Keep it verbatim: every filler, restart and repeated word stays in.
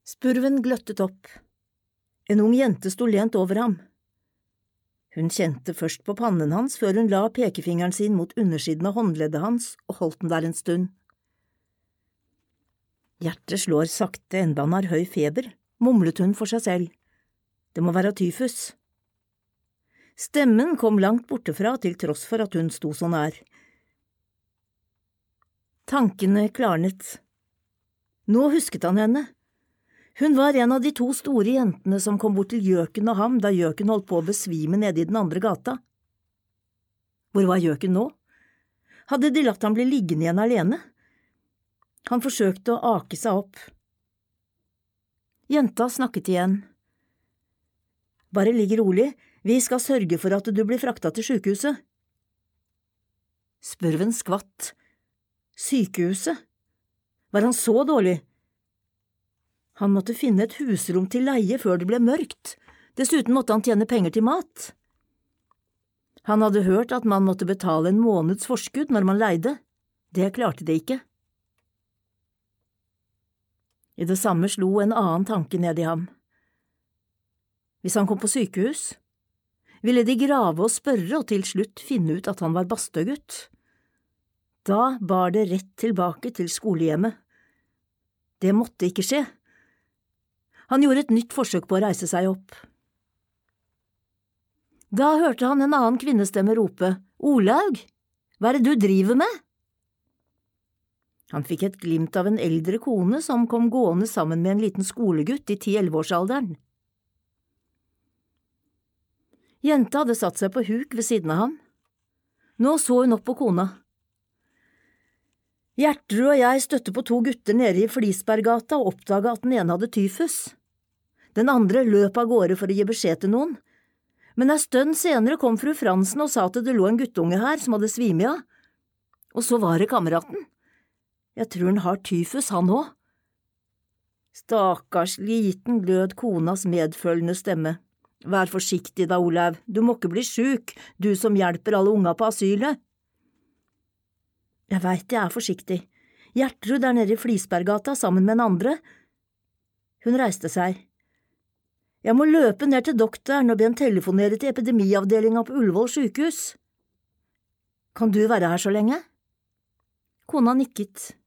Spurven gløttet opp. En ung jente sto lent over ham. Hun kjente først på pannen hans før hun la pekefingeren sin mot undersiden av håndleddet hans og holdt den der en stund. Hjertet slår sakte enda han har høy feber, mumlet hun for seg selv. Det må være tyfus. Stemmen kom langt bortefra til tross for at hun sto så nær. Tankene klarnet. Nå husket han henne. Hun var en av de to store jentene som kom bort til gjøken og ham da gjøken holdt på å besvime nede i den andre gata. Hvor var gjøken nå? Hadde de latt ham bli liggende igjen alene? Han forsøkte å ake seg opp. Jenta snakket igjen. Bare ligg rolig, vi skal sørge for at du blir frakta til sykehuset. Spurven skvatt. Sykehuset? Var han så dårlig? Han måtte finne et husrom til leie før det ble mørkt, dessuten måtte han tjene penger til mat. Han hadde hørt at man måtte betale en måneds forskudd når man leide. Det klarte det ikke. I det samme slo en annen tanke ned i ham. Hvis han kom på sykehus, ville de grave og spørre og til slutt finne ut at han var Bastøgutt. Da bar det rett tilbake til skolehjemmet. Det måtte ikke skje. Han gjorde et nytt forsøk på å reise seg opp. Da hørte han en annen kvinnestemme rope, «Olaug, hva er det du driver med?» Han fikk et glimt av en eldre kone som kom gående sammen med en liten skolegutt i ti–elleve-årsalderen. Jenta hadde satt seg på huk ved siden av ham. Nå så hun opp på kona. Gjertrud og jeg støtte på to gutter nede i Flisberggata og oppdaga at den ene hadde tyfus. Den andre løp av gårde for å gi beskjed til noen, men en stund senere kom fru Fransen og sa at det lå en guttunge her som hadde svimet av, og så var det kameraten. Jeg tror han har tyfus, han også. Stakkars liten, lød konas medfølende stemme. Vær forsiktig da, Olaug, du må ikke bli syk, du som hjelper alle unga på asylet. Jeg vet jeg er forsiktig. Gjertrud er nede i Flisberggata sammen med en andre. Hun reiste seg. Jeg må løpe ned til doktoren og be han telefonere til epidemiavdelingen på Ullevål sykehus. Kan du være her så lenge? Kona nikket.